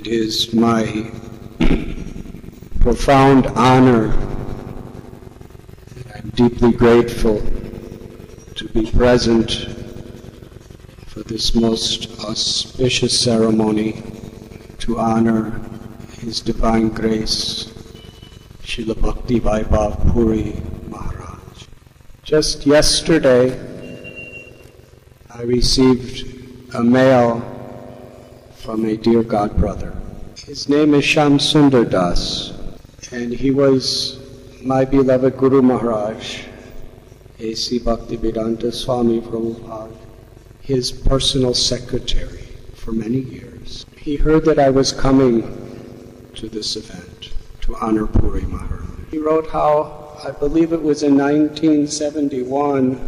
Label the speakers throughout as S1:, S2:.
S1: It is my profound honor, and I'm deeply grateful to be present for this most auspicious ceremony to honor His Divine Grace, Srila Bhakti Vaibhav Puri Maharaj. Just yesterday, I received a mail from a dear godbrother. His name is Shyam Sundar Das, and he was my beloved Guru Maharaj, A.C. Bhaktivedanta Swami Prabhupada, his personal secretary for many years. He heard that I was coming to this event to honor Puri Maharaj. He wrote how, I believe it was in 1971,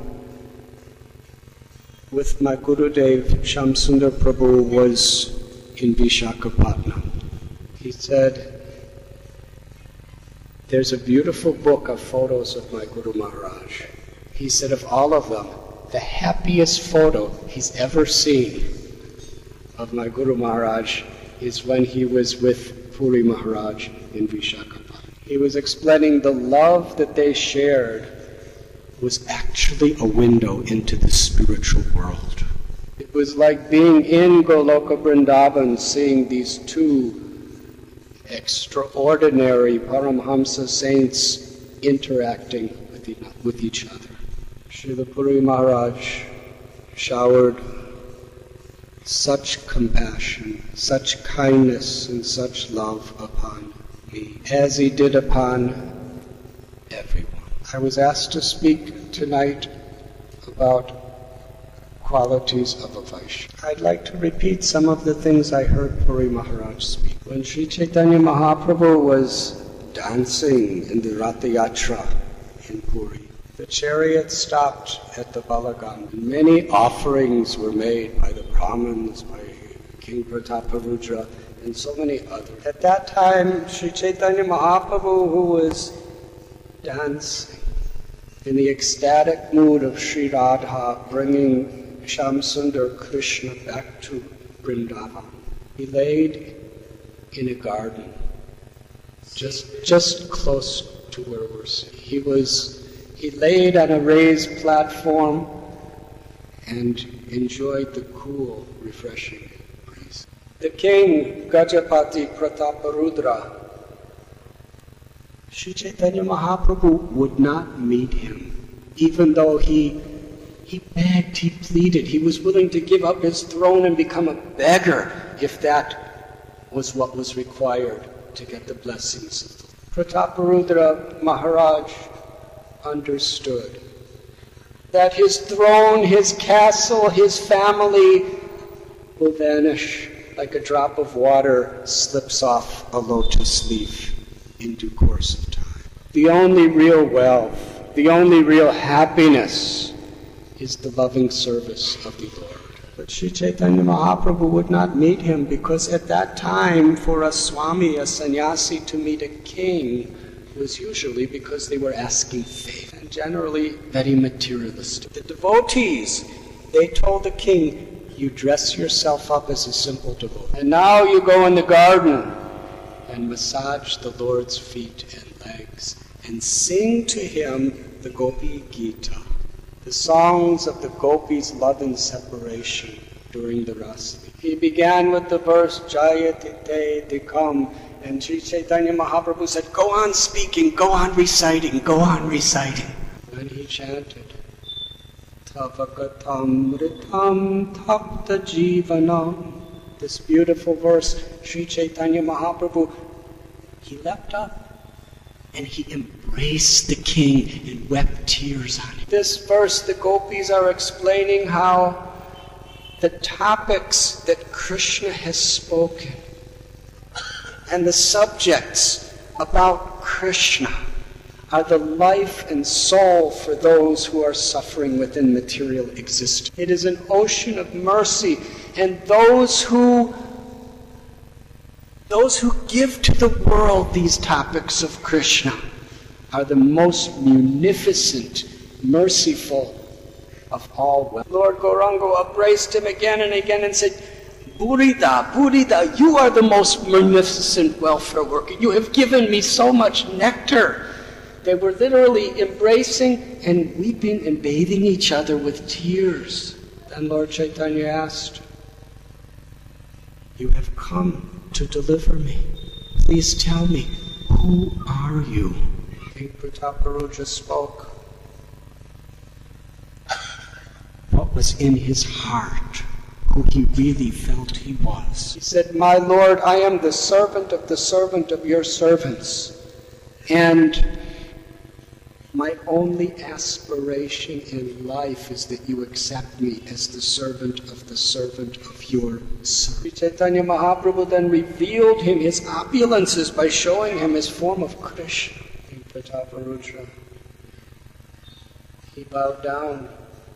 S1: with my Gurudev, Shyam Sundar Prabhu was in Vishakhapatnam. He said, there's a beautiful book of photos of my Guru Maharaj. He said of all of them, the happiest photo he's ever seen of my Guru Maharaj is when he was with Puri Maharaj in Vishakhapatnam. He was explaining the love that they shared was actually a window into the spiritual world. It was like being in Goloka Vrindavan, seeing these two extraordinary Paramhamsa saints interacting with each other. Srila Puri Maharaj showered such compassion, such kindness, and such love upon me, as he did upon everyone. I was asked to speak tonight about qualities of a Vaishnava. I'd like to repeat some of the things I heard Puri Maharaj speak. When Sri Chaitanya Mahaprabhu was dancing in the Ratha Yatra in Puri, the chariot stopped at the Balaganga. Many offerings were made by the Brahmins, by King Prataparudra, and so many others. At that time, Sri Chaitanya Mahaprabhu, who was dancing in the ecstatic mood of Sri Radha, bringing Shyam Sundar Krishna back to Vrindavan, he laid in a garden just close to where we're sitting. He laid on a raised platform and enjoyed the cool, refreshing breeze. The king, Gajapati Prataparudra, Sri Chaitanya Mahaprabhu would not meet him, even though he begged, he pleaded, he was willing to give up his throne and become a beggar if that was what was required to get the blessings of the Lord. Prataparudra Maharaj understood that his throne, his castle, his family will vanish like a drop of water slips off a lotus leaf in due course of time. The only real wealth, the only real happiness is the loving service of the Lord. But Sri Chaitanya Mahaprabhu would not meet him because at that time for a Swami, a sannyasi, to meet a king was usually because they were asking favor, and generally very materialistic. The devotees, they told the king, you dress yourself up as a simple devotee, and now you go in the garden and massage the Lord's feet and legs and sing to him the Gopi Gita, the songs of the gopis' love and separation during the Rasa. He began with the verse Jayate Te Dikam, and Sri Chaitanya Mahaprabhu said, go on speaking, go on reciting, go on reciting. And he chanted, Tavakatam Ritam Tapta Jivanam. This beautiful verse, Sri Chaitanya Mahaprabhu, he leapt up and he embraced the king and wept tears on him. This verse, the gopis are explaining how the topics that Krishna has spoken and the subjects about Krishna are the life and soul for those who are suffering within material existence. It is an ocean of mercy, and those who give to the world these topics of Krishna are the most munificent, merciful of all. Lord Gauranga embraced him again and again and said, Burida, Burida, you are the most magnificent welfare worker. You have given me so much nectar. They were literally embracing and weeping and bathing each other with tears. Then Lord Chaitanya asked, you have come to deliver me. Please tell me, who are you? King Prataparudra spoke. What was in his heart, who he really felt he was. He said, my Lord, I am the servant of your servants. And my only aspiration in life is that you accept me as the servant of your servant. Chaitanya Mahaprabhu then revealed him his opulences by showing him his form of Krishna in Prataparudra. He bowed down.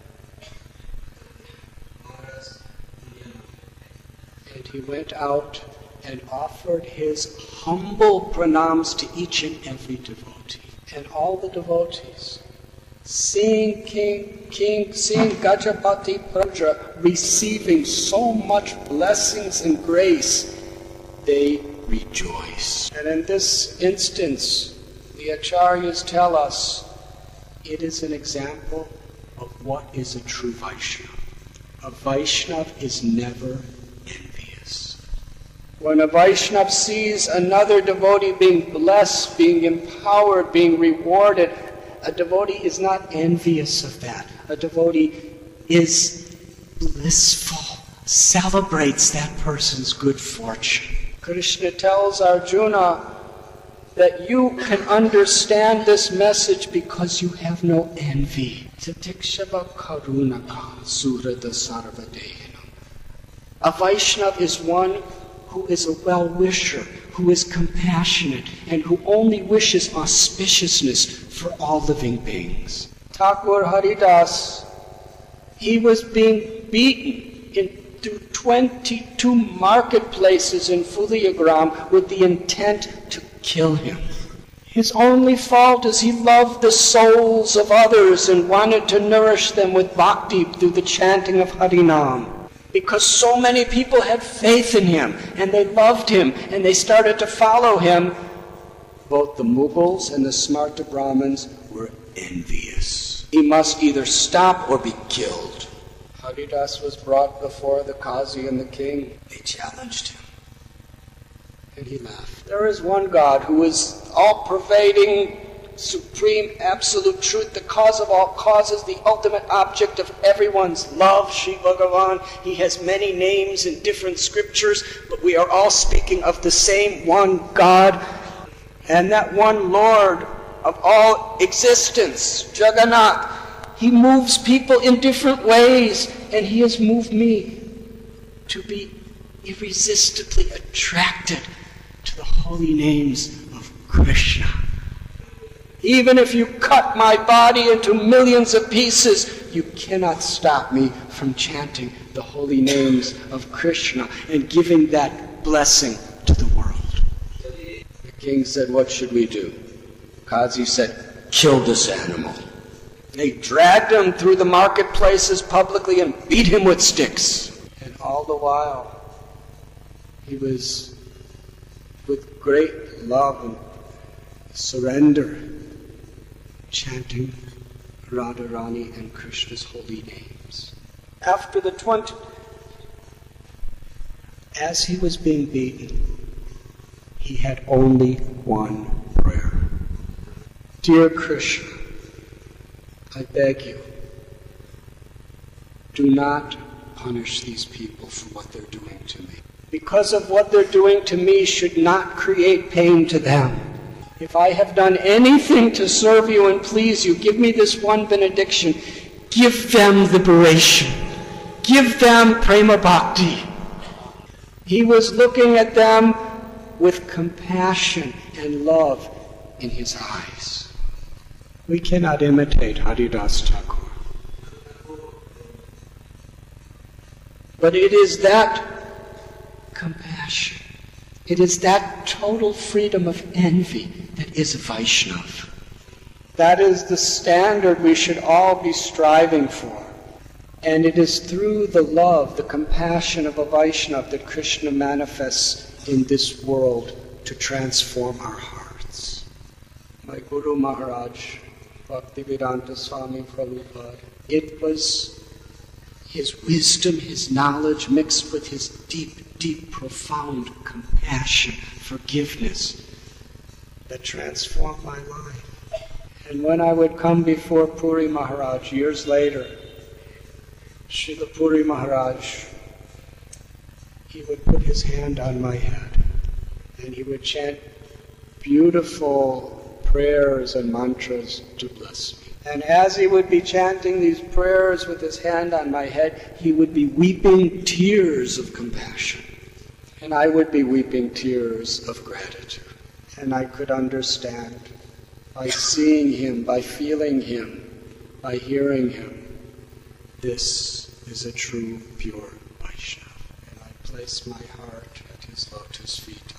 S1: And he went out and offered his humble pranams to each and every devotee. And all the devotees, seeing seeing Gajapati Prajra receiving so much blessings and grace, they rejoiced. And in this instance, the Acharyas tell us it is an example of what is a true Vaishnava. A Vaishnava is never envious. When a Vaishnava sees another devotee being blessed, being empowered, being rewarded, a devotee is not envious of that. A devotee is blissful, celebrates that person's good fortune. Krishna tells Arjuna that you can understand this message because you have no envy. Tatikshava karunaka surada sarvadehinam. A Vaishnava is one who is a well-wisher, who is compassionate, and who only wishes auspiciousness for all living beings. Thakur Haridas, he was being beaten through 22 marketplaces in Fuliagram with the intent to kill him. His only fault is he loved the souls of others and wanted to nourish them with bhakti through the chanting of Harinam. Because so many people had faith in him, and they loved him, and they started to follow him, both the Mughals and the Smarta Brahmins were envious. He must either stop or be killed. Haridas was brought before the Qazi and the king. They challenged him, and he laughed. There is one God who is all-pervading, supreme, absolute truth, the cause of all causes, the ultimate object of everyone's love, Sri Bhagavan. He has many names in different scriptures, but we are all speaking of the same one God, and that one Lord of all existence, Jagannath. He moves people in different ways, and he has moved me to be irresistibly attracted to the holy names of Krishna. Even if you cut my body into millions of pieces, you cannot stop me from chanting the holy names of Krishna and giving that blessing to the world. The king said, what should we do? Qazi said, kill this animal. They dragged him through the marketplaces publicly and beat him with sticks. And all the while, he was with great love and surrender chanting Radharani and Krishna's holy names. After the 20, as he was being beaten, he had only one prayer. Dear Krishna, I beg you, do not punish these people for what they're doing to me. Because of what they're doing to me should not create pain to them. If I have done anything to serve you and please you, give me this one benediction. Give them liberation. Give them prema bhakti. He was looking at them with compassion and love in his eyes. We cannot imitate Haridas Thakur. But it is that compassion, it is that total freedom of envy that is Vaishnava. That is the standard we should all be striving for. And it is through the love, the compassion of a Vaishnava that Krishna manifests in this world to transform our hearts. My Guru Maharaj, Bhaktivedanta Swami Prabhupada, it was his wisdom, his knowledge, mixed with his deep, deep, profound compassion, forgiveness, that transformed my life. And when I would come before Puri Maharaj years later, Srila Puri Maharaj, he would put his hand on my head and he would chant beautiful prayers and mantras to bless me. And as he would be chanting these prayers with his hand on my head, he would be weeping tears of compassion. And I would be weeping tears of gratitude. And I could understand by seeing him, by feeling him, by hearing him, this is a true, pure Vaishnava. And I place my heart at his lotus feet.